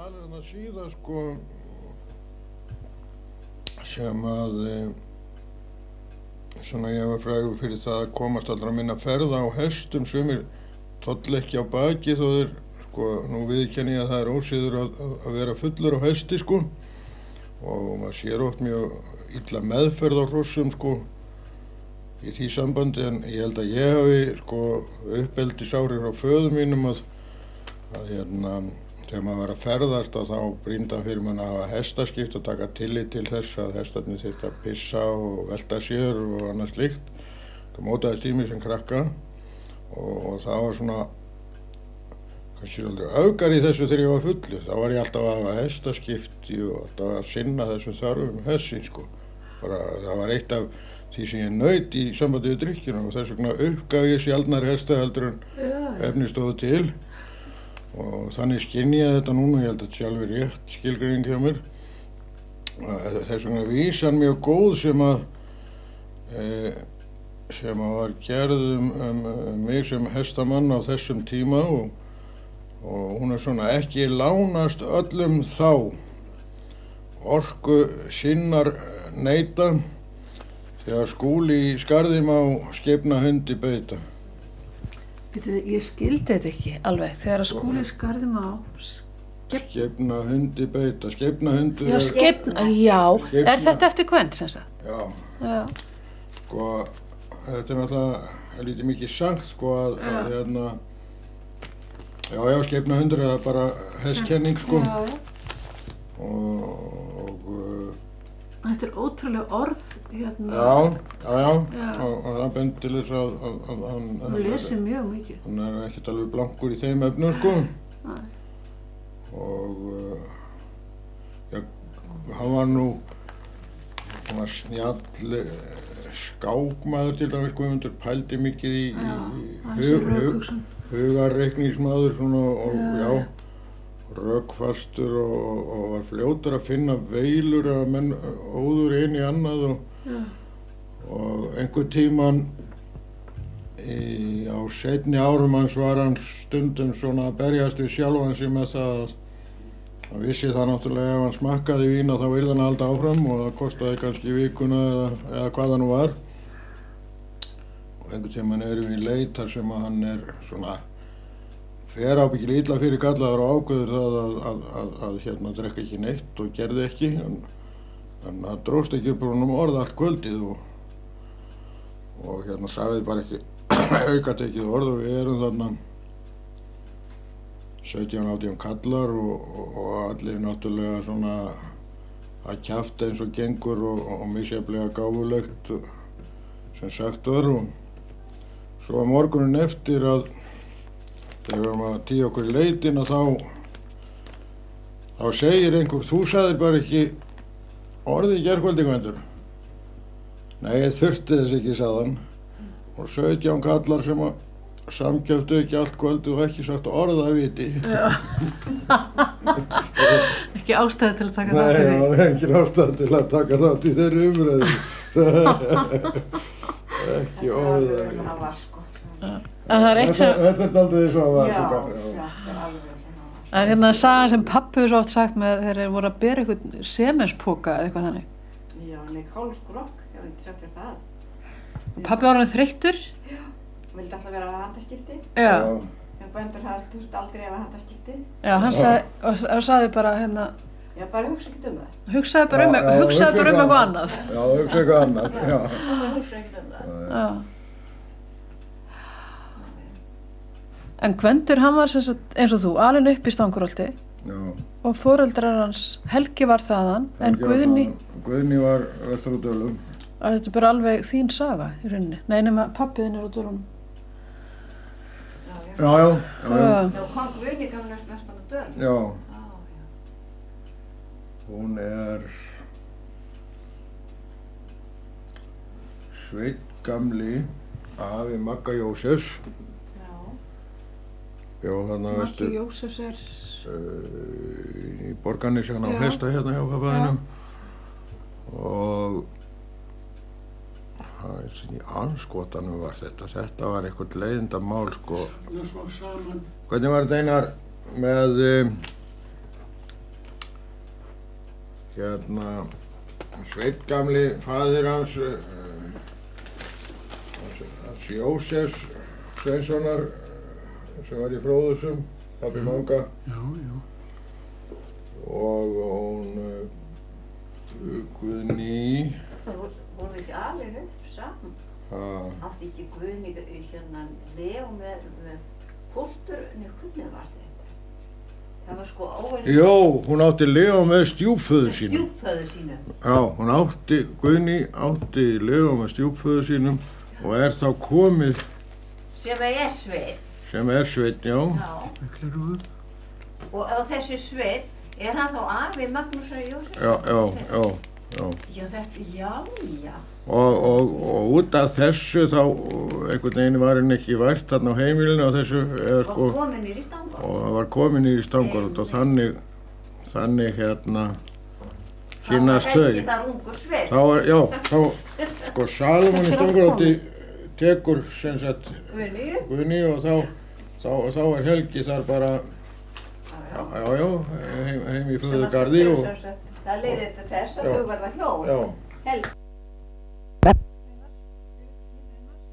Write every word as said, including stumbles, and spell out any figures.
talið um það síðan sko sem að svona ég var frægur fyrir það að komast allra minna ferða á hestum, sumir toll ekki á baki þó þeir sko, nú viðurkenni ég að það er ósiður að, að vera fullur á hesti sko og maður sér oft mjög illa meðferð á hrossum sko í því sambandi en ég held að ég hafi sko uppeldisáhrif frá föður mínum að, að hérna þegar maður var að ferðast að þá brýndi hann fyrir mann að hafa hestaskipti og taka tillit til þess að hestarnir þyrftu að pissa og velta sér og annað slíkt. Það mótaðist í mig sem krakka og, og það var svona kannski svolítið öfgar í þessu þegar ég var fullur. Þá var ég alltaf að hafa hestaskipti og alltaf að sinna þessum þarfum hestsins sko. Bara það var eitt af því sem ég naut í sambandi við drykkjuna og þess vegna uppgaf ég sjaldnar hesta heldur en efni stóðu til. Og þannig skynni ég þetta núna, ég held að þetta sé alveg rétt skilgreining hjá mér. Þess vegna vísan mjög góð sem að, e, sem að var gerð um, um, um mig sem hestamann á þessum tíma og, og hún er svona ekki lánast öllum þá. Orku sinnar neita þegar Skúli í Skarði má skepna hundi beita. Ég skildi þetta ekki alveg, þegar að Skúli í Skarði má skep... skepna hundi beita, skepna hundur já, skepna, já, skepna. Er þetta eftir Gvend sem sagt? Já. Já. Sko, þetta er náttúrulega lítið mikið sagt sko að, að hérna, já, já, skepna hundur er bara hestkenning sko. Já, já. Og, og þetta er ótrúlega orð hérna. Já, já, já, já. Og, og það bendir til þess að, að, að hann... Hann lesir mjög mikið. Hann er ekkert alveg blankur í þeim efnum, sko. Nei. Og, já, hann var nú svona snjall skákmaður til dæmis, Guðmundur pældi mikið í, já, í hug, hug, hugarreikningsmaður svona og, já. já rökfastur og, og var fljótur að finna veilur að menn óður inn í annað og, ja. og einhver tíman í, á seinni árum hans var hann stundum svona að berjast við sjálfan sig með það að hann vissi það náttúrulega ef hann smakkaði vína þá yrði hann alltaf áfram og það kostaði kannski vikuna eða, eða hvað það nú var og einhver tíman erum við í leit þar sem að hann er svona fer ábyggilega illa fyrir gallaður og ákveður það að, að, að, að hérna drekka ekki neitt og gerði ekki en, en það dróst ekki upp úr honum orð allt kvöldið og, og hérna sagði bara ekki aukatekið orð og við erum þarna sautján átján kallar og, og, og allir náttúrulega svona að kjafta eins og gengur og, og misjafnlega gáfulegt sem sagt var og svo að morgunin eftir að þegar við varum að tíja okkur í leitin og þá, þá segir einhver, þú sagðir bara ekki orðið í gærkvöldi Gvendur. Nei, ég þurfti þess ekki, sagði hann. Og sautján kallar sem að samkjöftu ekki allt kvöldið og ekki sagt orða að viti. Já. Ekki ástæði til að taka þátt í því. Nei, það var engin ástæði til að taka þátt í þeirri umræðu. Ekki orða að viti. En það er eitt sem... Þetta er aldrei svo að var já, svo já, þetta er alveg svona. Það er hérna sagan sem pabbi hefur svo oft sagt með þegar þeir voru að bera einhvern semenspoka eða eitthvað þannig. Já, nei, hálsgrokk, ég hef ekki sagt þér það. Pabbi var hann þreyttur. Já, vildi alltaf vera að handaskipti. Já. En Gvendur hafði þurft aldrei að handaskipti. Já, hann sagði, og, og sagði bara hérna... Já, bara hugsa ekkert um það. Hugsaði bara um, já, já, hugsaði bara um eitthvað annað. Já, hugsa eitthvað annað, já. Já, bara hugsa ekkert um það. Já. En Gvendur, hann var sem sagt, eins og þú, alinn upp í Stangarholti og foreldrar hans, Helgi var þaðan, en Guðni... Guðni var vestur á Dölum. Þetta er bara alveg þín saga í rauninni. Nei, nema pappiðinn er á Dölunum. Já, já. Já, já, já. já. Já, hvað Guðni gamla eftir vestan á Dölum? Já. Já, já. Hún er... Sveinn gamli, afi Magga Jósefs. Já, þarna vestur... Maggi Jósefs er... Uh, í Borgarnesi hann á hesta hérna hjá pappaðinum. Og... Það er sem í anskotanum var þetta. Þetta var eitthvað leiðindamál, sko. Hvernig var þetta Einar með... Um, hérna, Sveinn gamli, faðir hans, uh, hans Jósefs Sveinssonar, sem var í Fróðusum, pabbi Manga. Já, já. Og hún uh, Guðný. Það voru, voru ekki alveg upp saman. Ah. Átti ekki Guðný hérna Leo með, með fóstur, nei, hvernig var þetta? Það var sko óverið. Jó, hún átti Leo með stjúpföður sínum. Stjúpföður sínum. Já, hún átti, Guðný átti Leo með stjúpföður sínum og er þá komið. Sem er Sveinn. Sem er Sveinn, já. Já. Og, og þessi Sveinn, er hann þá afi Magnúsar Jósefsson? Já, já, já, já. Já, þetta, já, já. Og, og, og út af þessu þá einhvern veginn var henni ekki vært þarna á heimilinu og þessu eða sko. Og komin í Stangolf. Og það var komin í Stangolf og þannig, þannig hérna kynnast þau. Það var ekki þar ungur Sveinn. Þá er, já, þá, sko Salómon í Stangolfi tekur sem sagt Guðný. Guðný og þá, þá, þá er Helgi þar bara, já, já, já, heim, heim í Flöðugarði og. Það leiðir til þess að þau verða hjón. Já. Helgi.